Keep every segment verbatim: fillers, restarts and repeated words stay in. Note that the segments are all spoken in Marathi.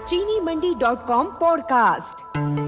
चीनी मंडी डॉट कॉम पॉडकास्ट।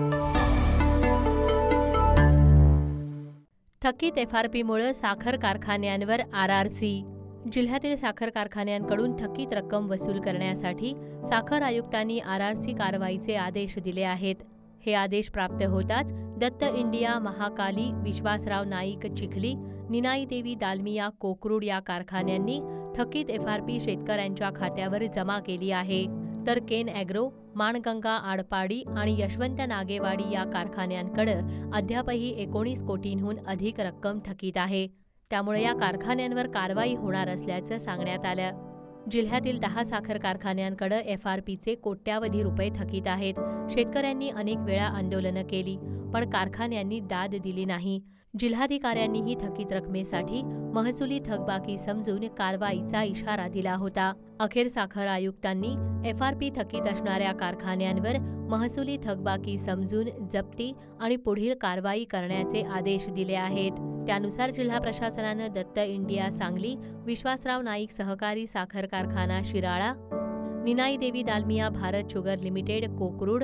थकीत एफ आर पीमुळे साखर कारखान्यांवर आर आर सी। जिल्ह्यातील साखर कारखान्यांकडून थकीत रक्कम वसूल करण्यासाठी साखर आयुक्तांनी आर आर सी कारवाईचे आदेश दिले आहेत। हे आदेश प्राप्त होताच दत्त इंडिया, महाकाली, विश्वासराव नाईक चिखली, निनाई देवी दालमिया कोकरूड या कारखान्यांनी थकीत एफ आर पी शेतकऱ्यांच्या खात्यावर जमा केली आहे, तर केन ॲग्रो, माणगंगा आडपाडी आणि यशवंत नागेवाडी या कारखान्यांकडे अद्यापही एकोणीस कोटींहून अधिक रक्कम थकीत आहे। त्यामुळे या कारखान्यांवर कारवाई होणार असल्याचं सांगण्यात आलं। जिल्ह्यातील दहा साखर कारखान्यांकडे एफ आर पीचे कोट्यावधी रुपये थकीत आहेत। शेतकऱ्यांनी अनेक वेळा आंदोलनं केली, पण कारखान्यांनी दाद दिली नाही। जिल्हाधिकाऱ्यांनीही थकीत रकमेसाठी महसुली थकबाकी समजून कारवाईचा इशारा दिला होता। अखेर साखर आयुक्तांनी एफ आर पी थकीत असणाऱ्या कारखान्यांवर महसुली थकबाकी समजून जप्ती आणि पुढील कारवाई करण्याचे आदेश दिले आहेत। त्यानुसार जिल्हा प्रशासनानं दत्त इंडिया सांगली, विश्वासराव नाईक सहकारी साखर कारखाना शिराळा, निनाई देवी दालमिया भारत शुगर लिमिटेड कोकरूड,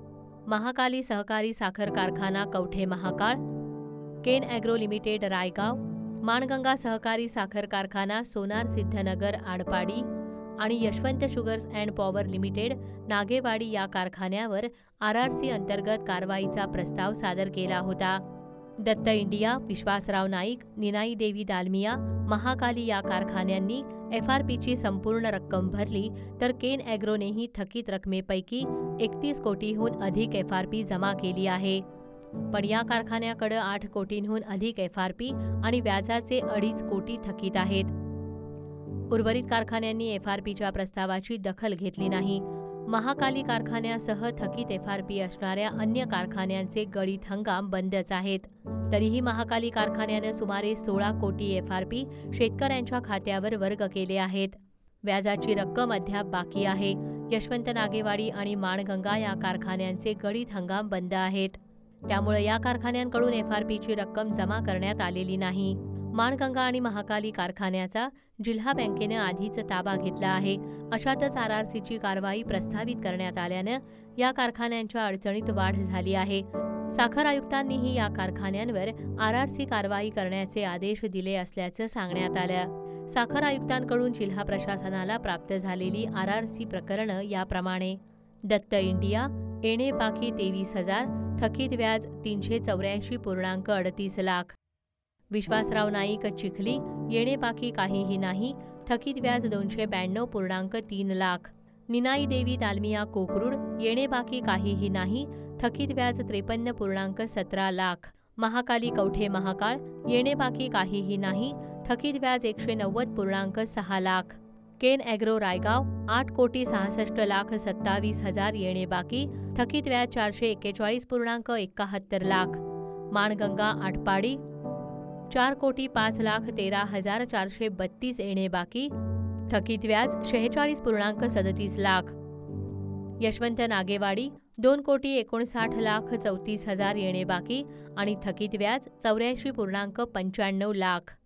महाकाली सहकारी साखर कारखाना Kavathe Mahankal, cane agro limited Raigaon, Manganga सहकारी साखर कारखाना सोनार सिद्धनगर आडपाडी आणि Yashwant sugars and power limited Nagewadi या कारखान्यावर आर आर सी अंतर्गत कारवाईचा प्रस्ताव सादर केला होता। दत्त इंडिया, विश्वासराव नाईक, निनाई देवी दालमिया, महाकाली या कारखान्यांनी एफ आर पीची संपूर्ण रक्कम भरली, तर केन ॲग्रोनेही थकीत रकमेपैकी एकतीस कोटीहून अधिक एफ आर पी जमा केली आहे। पण या कारखान्याकडे आठ कोटींहून अधिक एफ आर पी आणि व्याजाचे अडीच कोटी थकीत आहेत। उर्वरित कारखान्यांनी एफ आर पीच्या प्रस्तावाची दखल घेतली नाही। महाकाली कारखान्यासह थकीत एफ आर पी असणाऱ्या अन्य कारखान्यांचे गळीत हंगाम बंदच आहेत। तरीही महाकाली कारखान्याने सुमारे सोळा कोटी एफ आर पी शेतकऱ्यांच्या खात्यावर वर्ग केले आहेत। व्याजाची रक्कम अद्याप बाकी आहे। यशवंत नागेवाडी आणि माणगंगा या कारखान्यांचे गळीत हंगाम बंद आहेत। त्यामुळे या कारखान्यांकडून एफ आर पीची रक्कम जमा करण्यात आलेली नाही। माणगंगा आणि महाकाली कारखान्याचा जिल्हा बँकेनं आधीच ताबा घेतला आहे। अशातच आर आर सीची कारवाई प्रस्तावित करण्यात आल्यानं या कारखान्यांच्या अडचणीत वाढ झाली आहे। साखर आयुक्तांनीही या कारखान्यांवर आर आर सी कारवाई करण्याचे आदेश दिले असल्याचं सांगण्यात आलं। साखर आयुक्तांकडून जिल्हा प्रशासनाला प्राप्त झालेली आर आर सी प्रकरणं याप्रमाणे: दत्त इंडिया येणे बाकी तेवीस हजार, थकीत व्याज तीनशे चौऱ्याऐंशी पूर्णांक अडतीस लाख. विश्वासराव नाईक चिखली येणे बाकी काहीही नाही, थकीत व्याज दोनशे ब्याण्णव पूर्णांक तीन लाख. निनाई देवी दालमिया कोकरूड येणे बाकी काहीही नाही, थकीत व्याज त्रेपन्न पूर्णांक सतरा लाख. महाकाली कवठे महाकाळ येणे बाकी काहीही नाही, थकीत व्याज एकशे नव्वद पूर्णांक सहा लाख. केन ॲग्रो रायगाव आठ कोटी सहासष्ट लाख सत्तावीस हजार येणे बाकी, थकीत व्याज चारशे एक्केचाळीस पूर्णांक एकाहत्तर लाख. माणगंगा आटपाडी चार कोटी पाच लाख तेरा हजार चारशे बत्तीस येणे बाकी, थकीत व्याज शेहेचाळीस पूर्णांक सदतीस लाख. यशवंत नागेवाडी दोन कोटी एकोणसाठ लाख चौतीस हजार येणे बाकी आणि थकीत व्याज चौऱ्याऐंशी पूर्णांक पंच्याण्णव लाख.